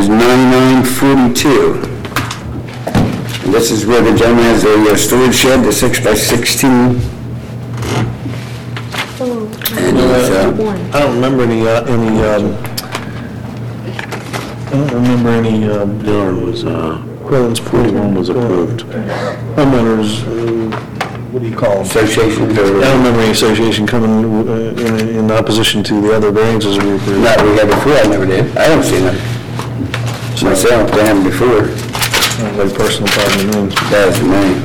is 9942. And this is where the gentleman has a storage shed, the 6x16. And it's, I don't remember any, I don't remember any, Dillard was, Quillen's Pool. one was approved. Homeowners, what do you call them? associations I or... don't remember any association coming in opposition to the other variances we approved. Not we had before, I never did. I don't see them. Myself, they haven't before. Like personal problem with me. That's the name.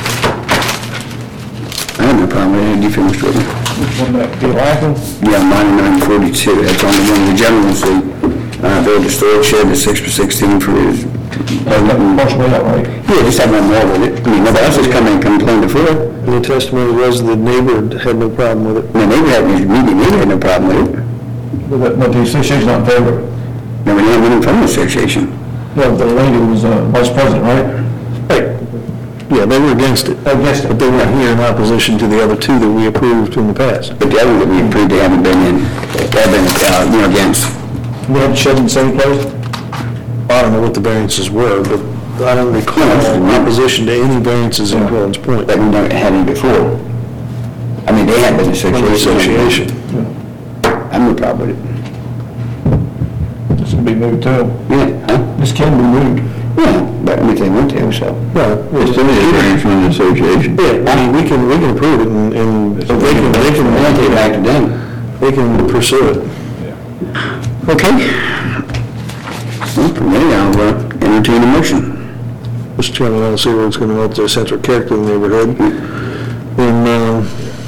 I have no problem with it. You finished with it? One back, Bill Ackland. Yeah, 9942. That's on the one of the gentlemen say, build a storage shed, the 6x16 for his... Partially out, right? Yeah, just have nothing more with it. I mean, nobody else has come in and complained before. And the testimony was the neighbor had no problem with it. The neighbor had, neighbor had no problem with it. But the association's not in favor of it. Never knew anyone from the association. Well, the lady was vice president, right? Right. Yeah, they were against it. Against it. But they weren't here in opposition to the other two that we approved in the past. But the other that we approved, they haven't been in, they've been, against. We had shed in the same place? I don't know what the variances were, but I don't recall opposition to any variances in Quillen's Point. But we never had any before. I mean, they had been From the association. association. I'm no problem with it. This can be moved too. Yeah, huh? This can be moved. Yeah, but I mean, they want to, so. Well, It's still a variance from the association. yeah, I mean, we can approve it and they We'll take it back to them. can pursue it. Okay. Well, for me, I'll entertain a motion. Mr. Chairman, I don't see where it's going to help the central character of the neighborhood. And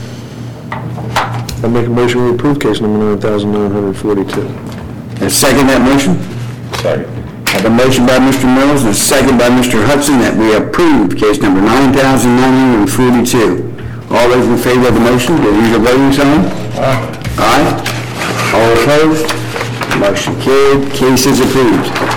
I make a motion to approve case number 9942. And second that motion? Second. I have a motion by Mr. Mills and a second by Mr. Hudson that we approve case number 9942. All those in favor of the motion, please use your voting sign. Aye. Aye. All opposed? Motion carried. Case is approved.